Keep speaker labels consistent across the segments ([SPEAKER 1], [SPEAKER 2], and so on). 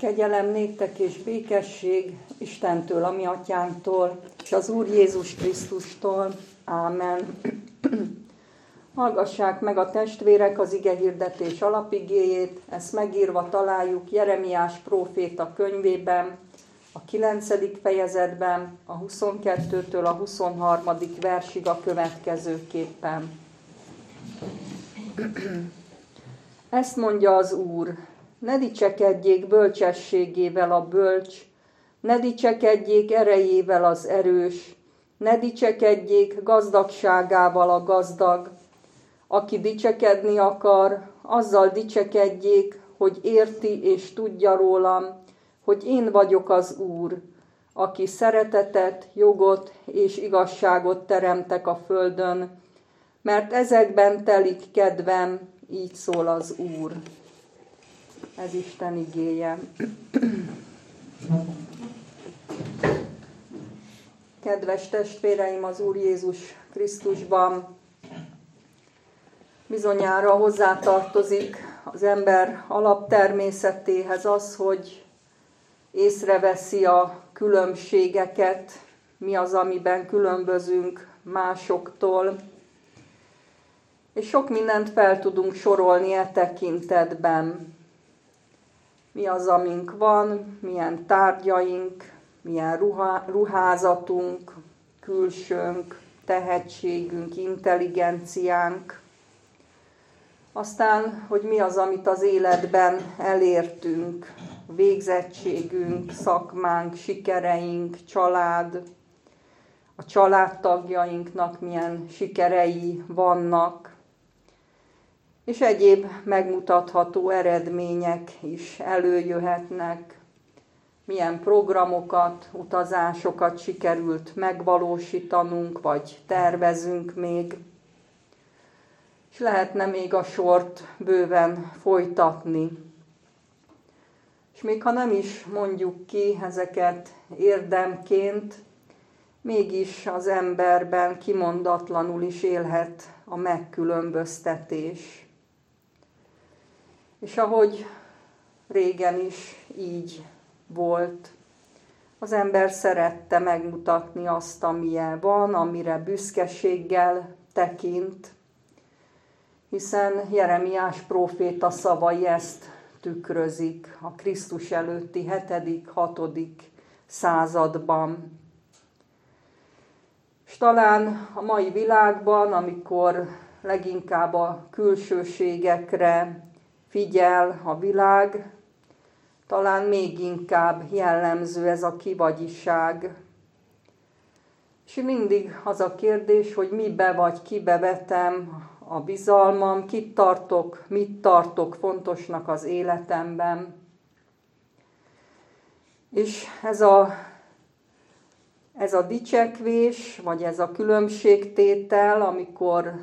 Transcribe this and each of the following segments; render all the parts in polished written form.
[SPEAKER 1] Kegyelem néktek és békesség Istentől, a mi atyánktól, és az Úr Jézus Krisztustól. Ámen. Hallgassák meg a testvérek az igehirdetés alapigéjét, ezt megírva találjuk Jeremiás próféta könyvében, a 9. fejezetben, a 22-től a 23. versig a következőképpen. Ezt mondja az Úr: ne dicsekedjék bölcsességével a bölcs, ne dicsekedjék erejével az erős, ne dicsekedjék gazdagságával a gazdag. Aki dicsekedni akar, azzal dicsekedjék, hogy érti és tudja rólam, hogy én vagyok az Úr, aki szeretetet, jogot és igazságot teremtek a földön, mert ezekben telik kedvem, így szól az Úr. Ez Isten igéje. Kedves testvéreim az Úr Jézus Krisztusban, bizonyára hozzátartozik az ember alaptermészetéhez az, hogy észreveszi a különbségeket, mi az, amiben különbözünk másoktól, és sok mindent fel tudunk sorolni e tekintetben. Mi az, amink van, milyen tárgyaink, milyen ruházatunk, külsőnk, tehetségünk, intelligenciánk. Aztán, hogy mi az, amit az életben elértünk, végzettségünk, szakmánk, sikereink, család, a családtagjainknak milyen sikerei vannak, és egyéb megmutatható eredmények is előjöhetnek, milyen programokat, utazásokat sikerült megvalósítanunk, vagy tervezünk még, és lehetne még a sort bőven folytatni. És még ha nem is mondjuk ki ezeket érdemként, mégis az emberben kimondatlanul is élhet a megkülönböztetés. És ahogy régen is így volt, az ember szerette megmutatni azt, amilyen van, amire büszkeséggel tekint, hiszen Jeremiás próféta szavai ezt tükrözik a Krisztus előtti 7.-6. században. És talán a mai világban, amikor leginkább a külsőségekre figyel a világ, talán még inkább jellemző ez a kivagyiság. És mindig az a kérdés, hogy mibe vagy kibe vetem a bizalmam, kit tartok, mit tartok fontosnak az életemben. És ez a dicsekvés, vagy ez a különbségtétel, amikor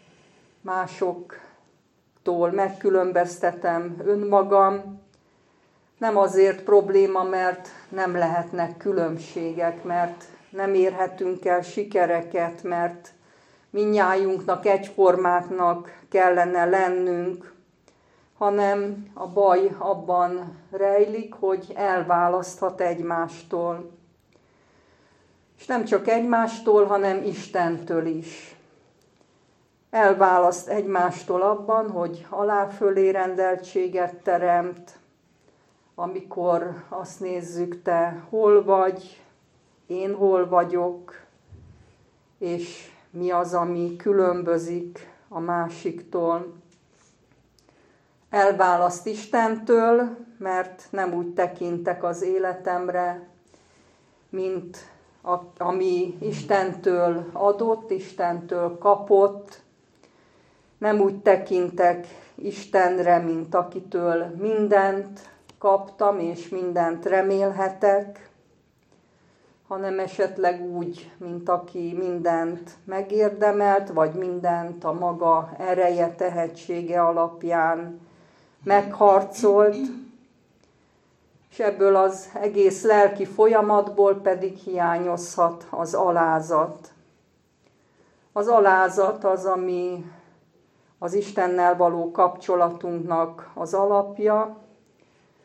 [SPEAKER 1] másoktól megkülönböztetem önmagam, nem azért probléma, mert nem lehetnek különbségek, mert nem érhetünk el sikereket, mert mindnyájunknak egyformáknak kellene lennünk, hanem a baj abban rejlik, hogy elválaszthat egymástól. És nem csak egymástól, hanem Istentől is. Elválaszt egymástól abban, hogy alá-fölé rendeltséget teremt, amikor azt nézzük, te hol vagy, én hol vagyok, és mi az, ami különbözik a másiktól. Elválaszt Istentől, mert nem úgy tekintek az életemre, mint ami Istentől adott, Istentől kapott. Nem úgy tekintek Istenre, mint akitől mindent kaptam, és mindent remélhetek, hanem esetleg úgy, mint aki mindent megérdemelt, vagy mindent a maga ereje, tehetsége alapján megharcolt, és ebből az egész lelki folyamatból pedig hiányozhat az alázat. Az alázat az, ami az Istennel való kapcsolatunknak az alapja,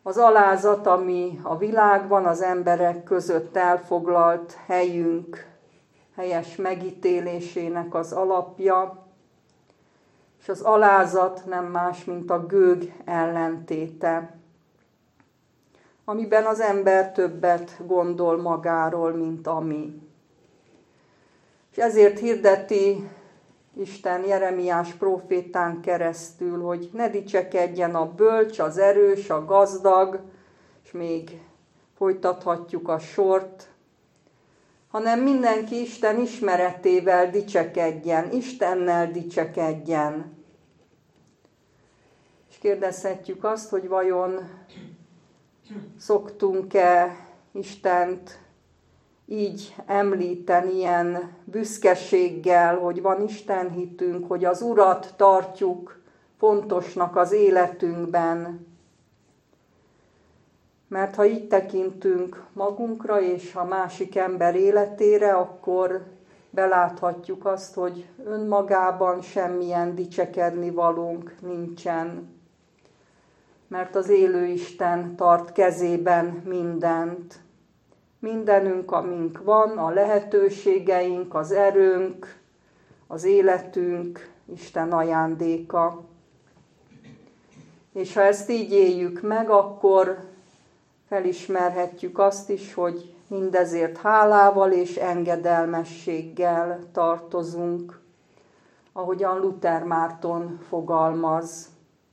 [SPEAKER 1] Az alázat, ami a világban az emberek között elfoglalt helyünk helyes megítélésének az alapja, és az alázat nem más, mint a gőg ellentéte, amiben az ember többet gondol magáról, mint ami. És ezért hirdeti Isten Jeremiás prófétán keresztül, hogy ne dicsekedjen a bölcs, az erős, a gazdag, és még folytathatjuk a sort, hanem mindenki Isten ismeretével dicsekedjen, Istennel dicsekedjen. És kérdezhetjük azt, hogy vajon szoktunk-e Istent így említeni, ilyen büszkeséggel, hogy van istenhitünk, hogy az Urat tartjuk fontosnak az életünkben. Mert ha így tekintünk magunkra és a másik ember életére, akkor beláthatjuk azt, hogy önmagában semmilyen dicsekedni valónk nincsen. Mert az élő Isten tart kezében mindent. Mindenünk, amink van, a lehetőségeink, az erőnk, az életünk, Isten ajándéka. És ha ezt így éljük meg, akkor felismerhetjük azt is, hogy mindezért hálával és engedelmességgel tartozunk, ahogyan Luther Márton fogalmaz.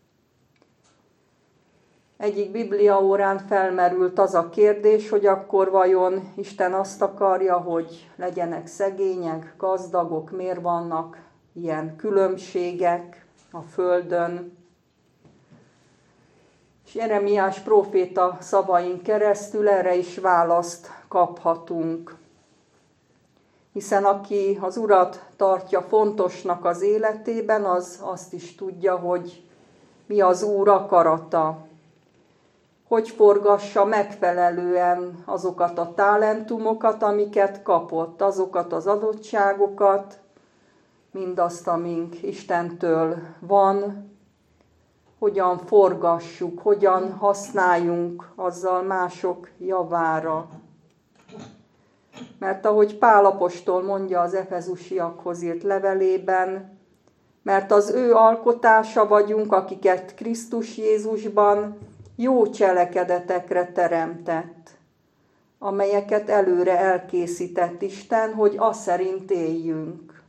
[SPEAKER 1] Egyik bibliaórán felmerült az a kérdés, hogy akkor vajon Isten azt akarja, hogy legyenek szegények, gazdagok, miért vannak ilyen különbségek a földön. És Jeremiás próféta szavain keresztül erre is választ kaphatunk. Hiszen aki az Urat tartja fontosnak az életében, az azt is tudja, hogy mi az Úr akarata. Hogy forgassa megfelelően azokat a talentumokat, amiket kapott, azokat az adottságokat, mindazt, amink Istentől van, hogyan forgassuk, hogyan használjunk azzal mások javára. Mert ahogy Pál apostol mondja az efezusiakhoz írt levelében, mert az ő alkotása vagyunk, akiket Krisztus Jézusban jó cselekedetekre teremtett, amelyeket előre elkészített Isten, hogy az szerint éljünk.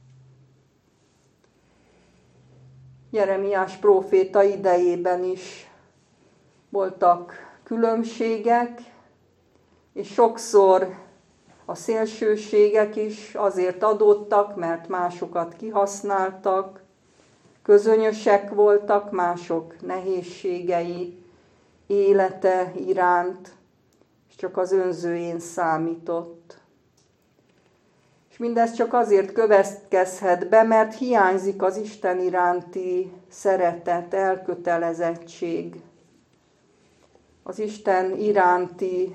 [SPEAKER 1] Jeremiás próféta idejében is voltak különbségek, és sokszor a szélsőségek is azért adódtak, mert másokat kihasználtak, közönyösek voltak, mások nehézségei élete iránt, és csak az önzőjén számított. És mindez csak azért következhet be, mert hiányzik az Isten iránti szeretet, elkötelezettség, az Isten iránti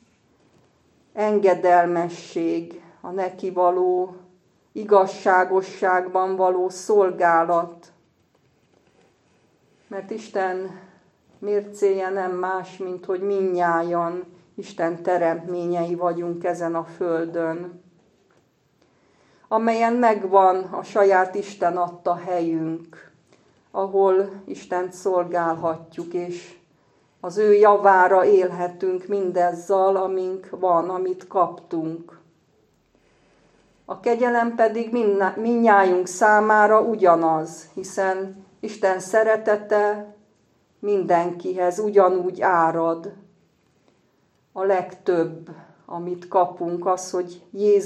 [SPEAKER 1] engedelmesség, a neki való igazságosságban való szolgálat. Mert Isten mércéje nem más, mint hogy mindnyájan Isten teremtményei vagyunk ezen a földön, amelyen megvan a saját Isten adta helyünk, ahol Istent szolgálhatjuk, és az ő javára élhetünk mindazzal, amink van, amit kaptunk. A kegyelem pedig mindnyájunk számára ugyanaz, hiszen Isten szeretete mindenkihez ugyanúgy árad. A legtöbb, amit kapunk, az, hogy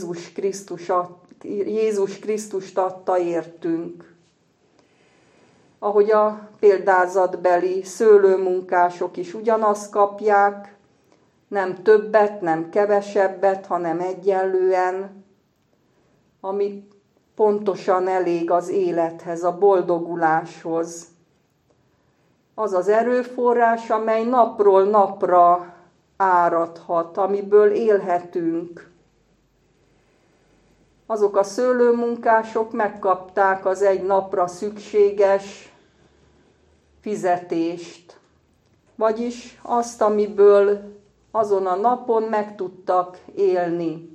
[SPEAKER 1] Jézus Krisztust adta értünk. Ahogy a példázatbeli szőlőmunkások is ugyanazt kapják, nem többet, nem kevesebbet, hanem egyenlően, ami pontosan elég az élethez, a boldoguláshoz. Az az erőforrás, amely napról napra áradhat, amiből élhetünk. Azok a szőlőmunkások megkapták az egy napra szükséges fizetést. vagyis azt, amiből azon a napon meg tudtak élni.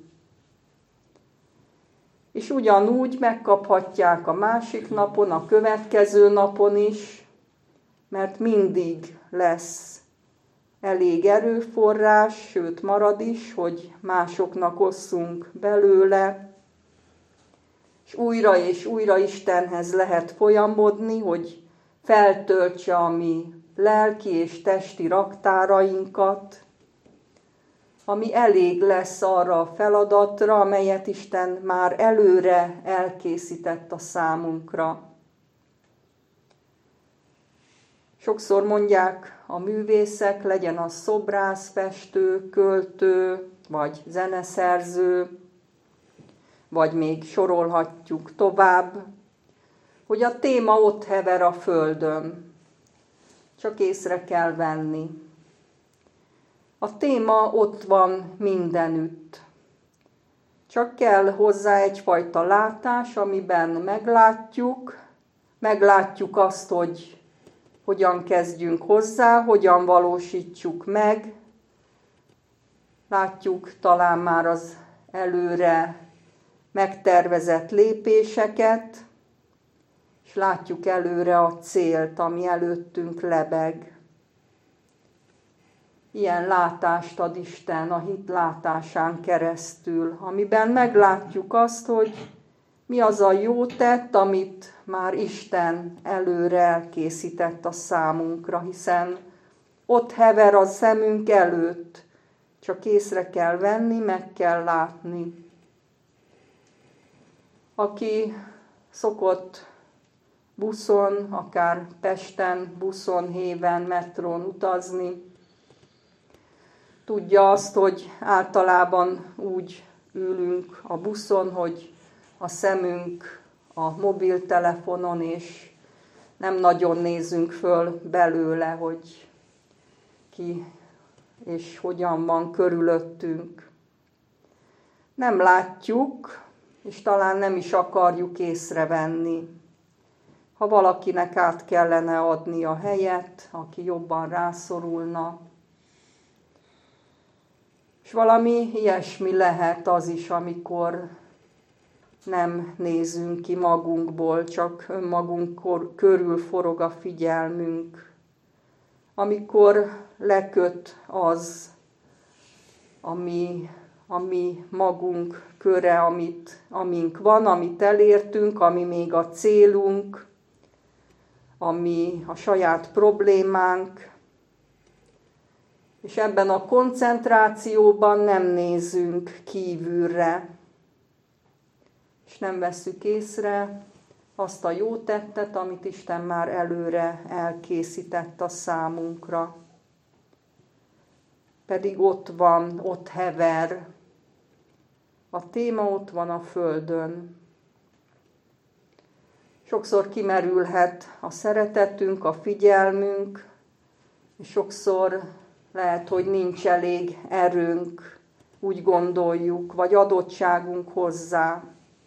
[SPEAKER 1] És ugyanúgy megkaphatják a másik napon, a következő napon is, mert mindig lesz elég erőforrás, sőt marad is, hogy másoknak osszunk belőle, és újra Istenhez lehet folyamodni, hogy feltöltse a mi lelki és testi raktárainkat, ami elég lesz arra a feladatra, amelyet Isten már előre elkészített a számunkra. Sokszor mondják a művészek, legyen az szobrász, festő, költő, vagy zeneszerző, vagy még sorolhatjuk tovább, hogy a téma ott hever a földön. Csak észre kell venni. A téma ott van mindenütt. Csak kell hozzá egyfajta látás, amiben meglátjuk azt, hogy hogyan kezdjünk hozzá, hogyan valósítsuk meg. Látjuk talán már az előre megtervezett lépéseket, és látjuk előre a célt, ami előttünk lebeg. Ilyen látást ad Isten a hit látásán keresztül, amiben meglátjuk azt, hogy mi az a jó tett, amit már Isten előre elkészített a számunkra, hiszen ott hever a szemünk előtt, csak észre kell venni, meg kell látni. Aki szokott buszon, akár Pesten, buszon, héven, metrón utazni, tudja azt, hogy általában úgy ülünk a buszon, hogy a szemünk a mobiltelefonon, és nem nagyon nézünk föl belőle, hogy ki és hogyan van körülöttünk. Nem látjuk, és talán nem is akarjuk észrevenni. Ha valakinek át kellene adni a helyet, aki jobban rászorulna. És valami ilyesmi lehet az is, amikor nem nézünk ki magunkból, csak önmagunk körül forog a figyelmünk. Amikor leköt az, ami magunk köre, amink van, amit elértünk, ami még a célunk, ami a saját problémánk, és ebben a koncentrációban nem nézünk kívülre, és nem vesszük észre azt a jó tettet, amit Isten már előre elkészített a számunkra. Pedig ott van, ott hever. A téma ott van a földön. Sokszor kimerülhet a szeretetünk, a figyelmünk, és sokszor lehet, hogy nincs elég erőnk, úgy gondoljuk, vagy adottságunk hozzá.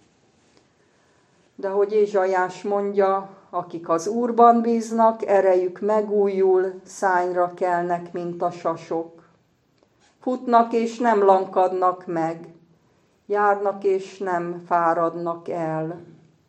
[SPEAKER 1] De ahogy Ézsaiás mondja, akik az Úrban bíznak, erejük megújul, szárnyra kelnek, mint a sasok. Futnak és nem lankadnak meg, járnak és nem fáradnak el.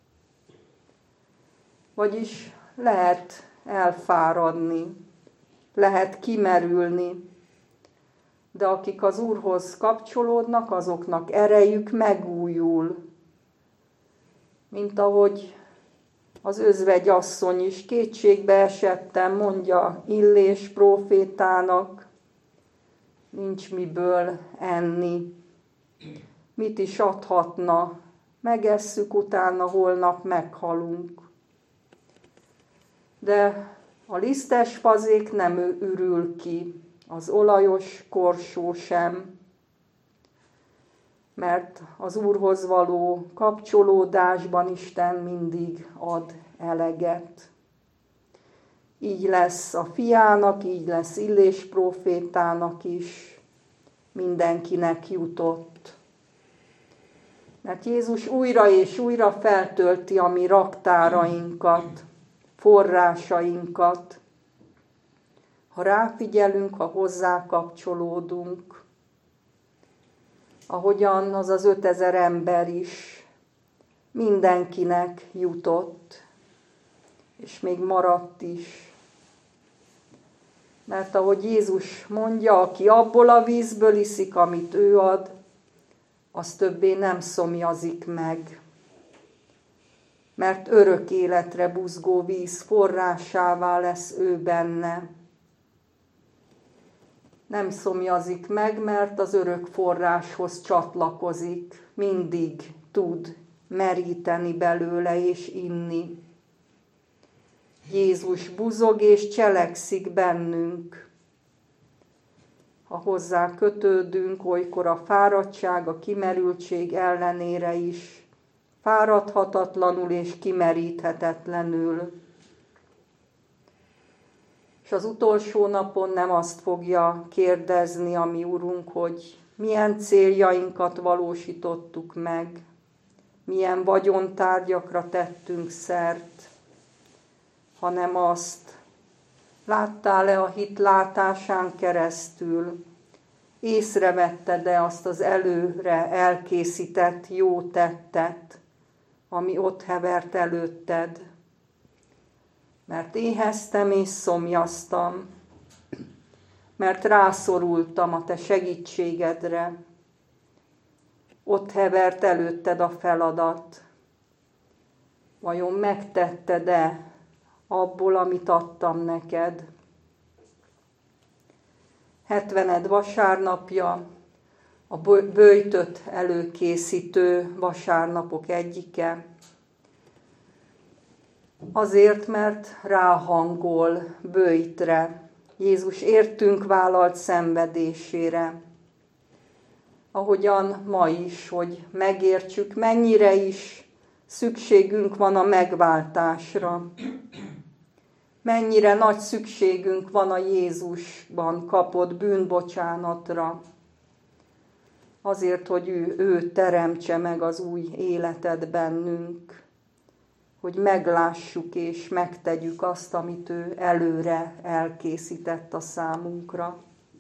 [SPEAKER 1] Vagyis lehet elfáradni, lehet kimerülni, de akik az Úrhoz kapcsolódnak, azoknak erejük megújul. Mint ahogy az özvegyasszony is kétségbe esettem, mondja Illés prófétának, nincs miből enni. Mit is adhatna? Megesszük, utána holnap meghalunk. De a lisztes fazék nem ürül ki, az olajos korsó sem, mert az Úrhoz való kapcsolódásban Isten mindig ad eleget. Így lesz a fiának, így lesz Illés prófétának is, mindenkinek jutott. Mert Jézus újra és újra feltölti a mi raktárainkat, forrásainkat. ha ráfigyelünk, ha hozzá kapcsolódunk. Ahogyan az az 5000 ember is mindenkinek jutott, és még maradt is. Mert ahogy Jézus mondja, aki abból a vízből iszik, amit ő ad, az többé nem szomjazik meg. Mert örök életre buzgó víz forrásává lesz ő benne. Nem szomjazik meg, mert az örök forráshoz csatlakozik, mindig tud meríteni belőle és inni. Jézus buzog és cselekszik bennünk. Ha hozzá kötődünk, olykor a fáradtság, a kimerültség ellenére is, fáradhatatlanul és kimeríthetetlenül. És az utolsó napon nem azt fogja kérdezni a mi Urunk, hogy milyen céljainkat valósítottuk meg, milyen vagyontárgyakra tettünk szert, hanem azt, láttál-e a hit látásán keresztül, észrevetted-e azt az előre elkészített jó tettet, ami ott hevert előtted? Mert éheztem és szomjaztam, mert rászorultam a te segítségedre. Ott hevert előtted a feladat. Vajon megtetted-e abból, amit adtam neked? 70. vasárnapja, a böjtöt előkészítő vasárnapok egyike. Azért, mert ráhangol böjtre, Jézus értünk vállalt szenvedésére. Ahogyan ma is, hogy megértsük, mennyire is szükségünk van a megváltásra. Mennyire nagy szükségünk van a Jézusban kapott bűnbocsánatra. Azért, hogy ő teremtse meg az új életet bennünk. Hogy meglássuk és megtegyük azt, amit ő előre elkészített a számunkra.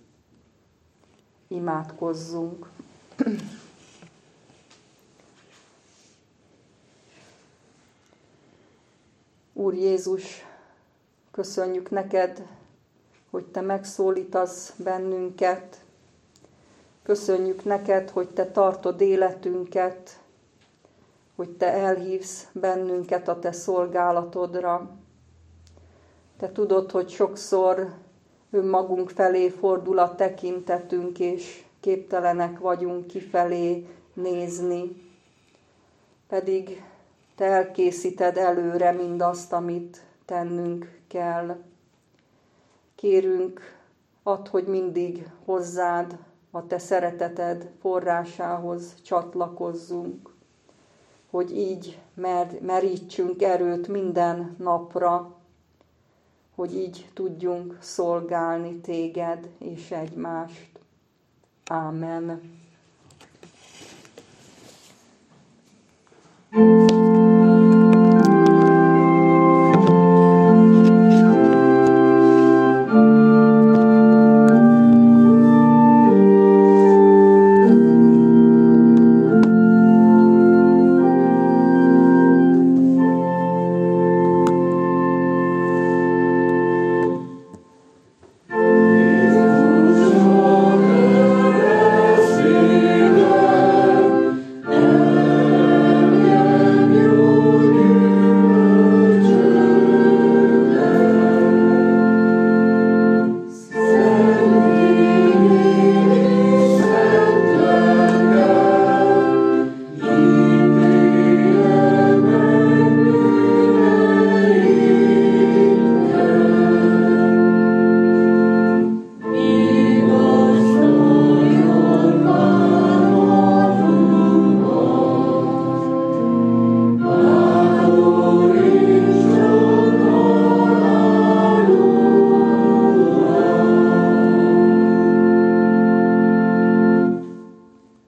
[SPEAKER 1] Imádkozzunk. Úr Jézus, köszönjük neked, hogy te megszólítasz bennünket. Köszönjük neked, hogy te tartod életünket, hogy te elhívsz bennünket a te szolgálatodra. Te tudod, hogy sokszor önmagunk felé fordul a tekintetünk, és képtelenek vagyunk kifelé nézni. Pedig te elkészíted előre mindazt, amit tennünk kell. Kérünk, add, hogy mindig hozzád, a te szereteted forrásához csatlakozzunk, hogy így merítsünk erőt minden napra, hogy így tudjunk szolgálni téged és egymást. Ámen.